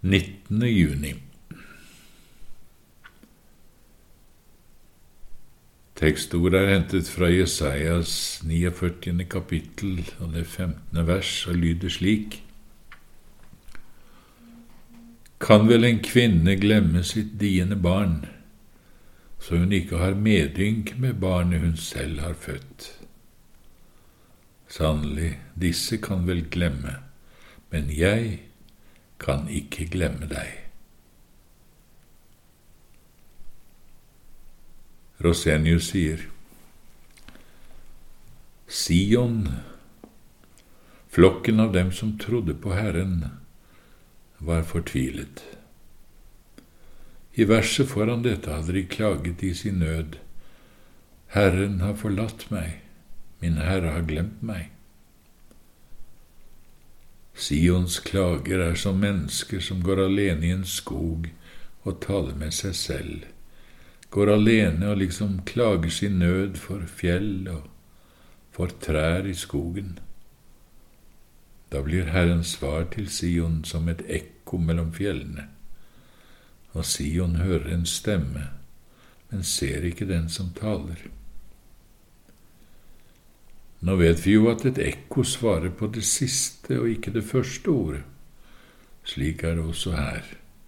19. juni. Tekstordet er hentet fra Jesajas 49. kapittel og det 15. vers og lyder slik: Kan vel en kvinne glemme sitt diende barn, så hun ikke har medynk med barnet hun selv har født? Sannelig, disse kan vel glemme, men jeg kan ikke glemme deg. Rosenius sier: Sion, flokken av dem som trodde på Herren, var fortvilet. I verset foran dette hadde de klaget i sin nød: Herren har forlatt meg, min Herre har glemt meg. Sions klager er som mennesker som går alene i en skog og taler med seg selv, går alene og liksom klager sin nød for fjell og for trær i skogen. Da blir Herrens svar til Sion som et ekko mellom fjellene, og Sion hører en stemme, men ser ikke den som taler. Nå vet vi jo at et ekko svarer på det siste og ikke det første ordet. Slik er det også her.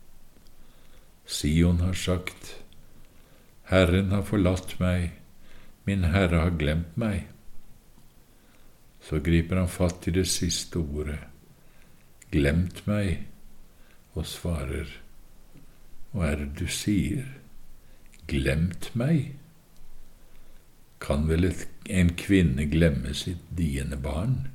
Sion har sagt: Herren har forlatt meg, min Herre har glemt meg. Så griper han fatt i det siste ordet, glemt meg, og svarer: Hva er det du sier? Glemt meg? Kan vel en kvinne glemme sitt diende barn?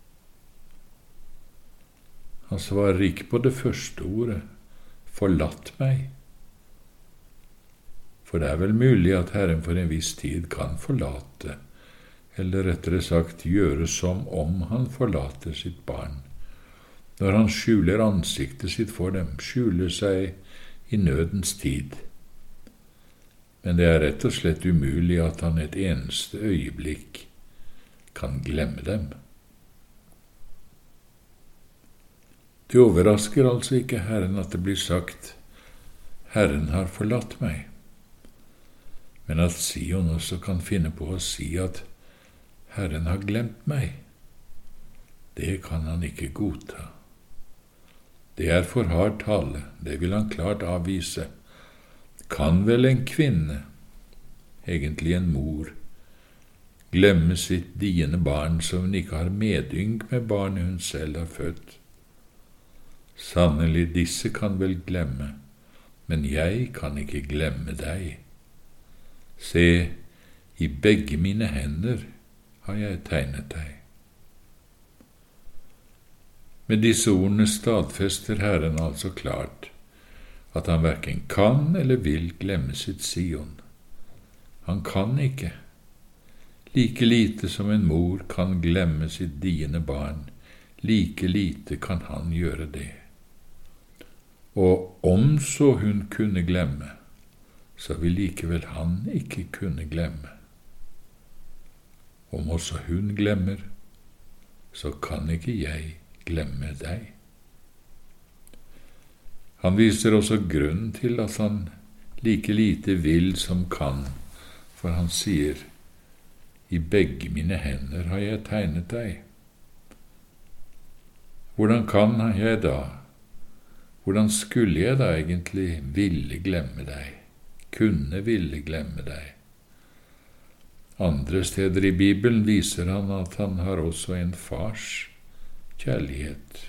Han svarer ikke på det første ordet, forlatt meg. For det er vel mulig at Herren for en viss tid kan forlate, eller rettere sagt gjøre som om han forlater sitt barn, når han skjuler ansiktet sitt for dem, skjuler seg i nødens tid. Men det er rett og slett umulig at han et eneste øyeblikk kan glemme dem. Det overrasker altså ikke Herren at det blir sagt: Herren har forlatt meg, men at Sion også kan finne på å si at Herren har glemt meg, det kan han ikke godta. Det er for hard tale, det vil han klart avvise. Kan vel en kvinne, egentlig en mor, glemme sitt diende barn så hun ikke har medynk med barnet hun selv har født? Sannelig, disse kan vel glemme, men jeg kan ikke glemme deg. Se, i begge mine hender har jeg tegnet deg. Med disse ordene stadfester Herren altså klart at han hverken kan eller vil glemme sitt Sion. Han kan ikke. Like lite som en mor kan glemme sitt diende barn, like lite kan han gjøre det. Og om så hun kunne glemme, så vil likevel han ikke kunne glemme. Om også hun glemmer, så kan ikke jeg glemme deg. Han viser også grunnen til at han like lite vil som kan, for han sier: I begge mine hender har jeg tegnet deg. Hvordan kan jeg da? Hvordan skulle jeg da egentlig ville glemme deg, kunne ville glemme deg? Andre steder i Bibelen viser han at han har også en fars kjærlighet.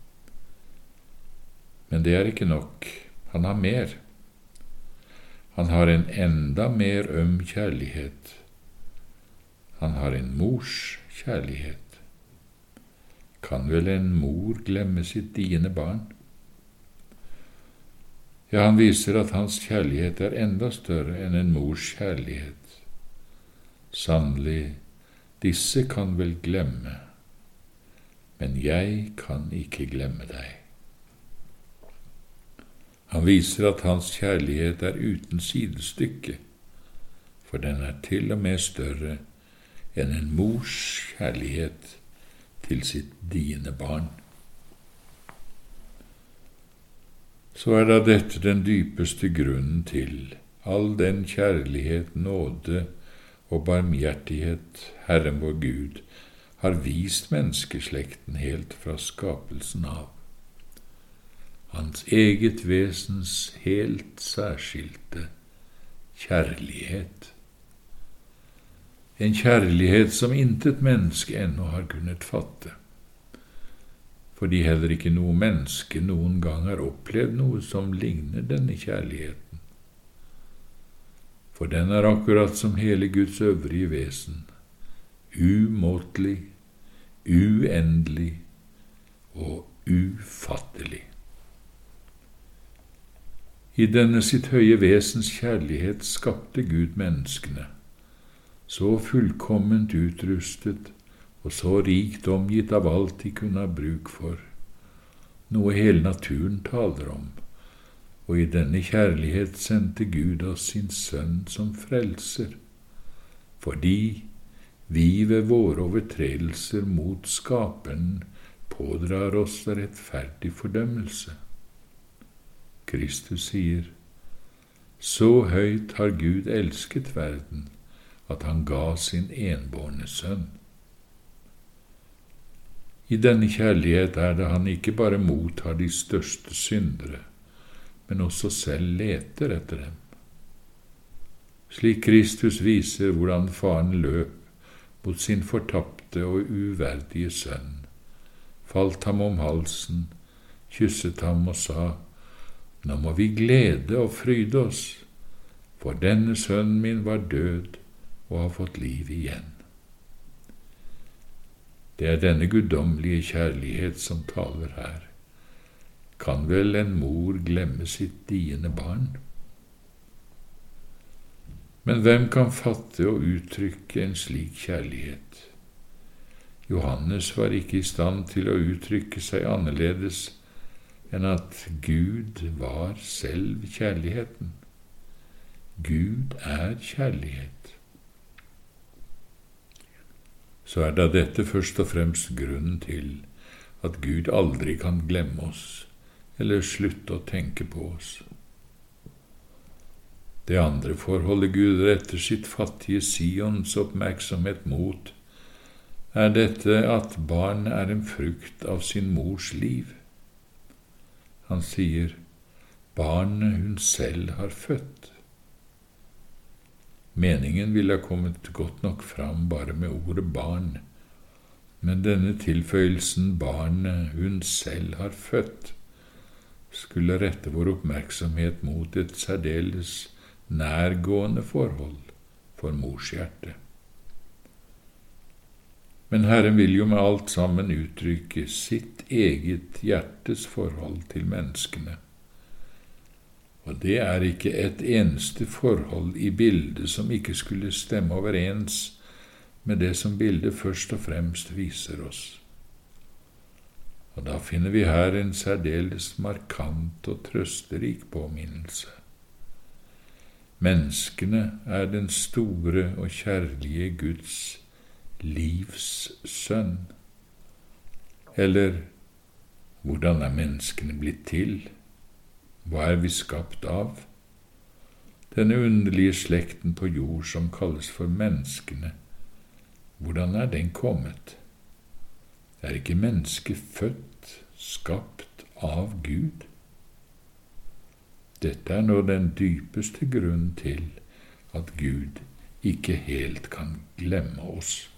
Men det er ikke nok. Han har mer. Han har en enda mer øm kjærlighet. Han har en mors kjærlighet. Kan vel en mor glemme sitt diende barn? Ja, han viser at hans kjærlighet er enda større enn en mors kjærlighet. Sannelig, disse kan vel glemme, men jeg kan ikke glemme deg. Han viser at hans kjærlighet er uten sidestykke, for den er til og med større enn en mors kjærlighet til sitt diende barn. så er da dette den dypeste grunnen til all den kjærlighet, nåde og barmhjertighet Herren vår Gud har vist menneskeslekten helt fra skapelsen av. Hans eget vesens helt særskilte kjærlighet. En kjærlighet som intet menneske ennå har kunnet fatte, fordi heller ikke noe menneske noen gang har opplevd noe som ligner denne kjærligheten. For den er akkurat som hele Guds øvrige vesen, umåtelig, uendelig og ufattelig. I denne sitt høye vesens kjærlighet skapte Gud menneskene, så fullkomment utrustet og så rikt omgitt av alt de kunne ha bruk for, noe hele naturen taler om, og i denne kjærlighet sendte Gud oss sin Sønn som frelser, fordi vi ved våre overtredelser mot Skaperen pådrar oss rettferdig fordømmelse. Kristus sier, så høyt har Gud elsket verden, at han ga sin enbårne sønn. I denne kjærlighet er det han ikke bare mottar de største syndere, men også selv leter etter dem. Slik Kristus viser hvordan faren løp mot sin fortapte og uverdige sønn, falt ham om halsen, kysset ham og sa, nå må vi glede og fryde oss, for denne sønnen min var død og har fått liv igjen. Det er denne guddommelige kjærlighet som taler her. Kan vel en mor glemme sitt diende barn? Men hvem kan fatte og uttrykke en slik kjærlighet? Johannes var ikke i stand til å uttrykke seg annerledes enn at Gud var selv kjærligheten. Gud er kjærlighet. Så er da dette først og fremst grunnen til at Gud aldri kan glemme oss eller slutte å tenke på oss. Det andre forholdet Gud retter sitt fattige Sions oppmerksomhet mot, er dette at barn er en frukt av sin mors liv. Han sier, barnet hun selv har født. Meningen ville ha kommet godt nok fram bare med ordet barn, men denne tilføyelsen barnet hun selv har født skulle rette vår oppmerksomhet mot et særdeles nærgående forhold for morshjertet. Men Herren vil jo med alt sammen uttrykke sitt eget hjertes forhold til menneskene. Og det er ikke et eneste forhold i bildet som ikke skulle stemme overens med det som bildet først og fremst viser oss. Og da finner vi her en særdeles markant og trøsterik påminnelse. Menneskene er den store og kjærlige Guds livs sønn. Eller, hvordan er menneskene blitt til? Hva er vi skapt av? Denne underlige slekten på jord som kalles for menneskene, hvordan er den kommet? Er ikke mennesket født, skapt av Gud? Dette er nå den dypeste grunnen til at Gud ikke helt kan glemme oss.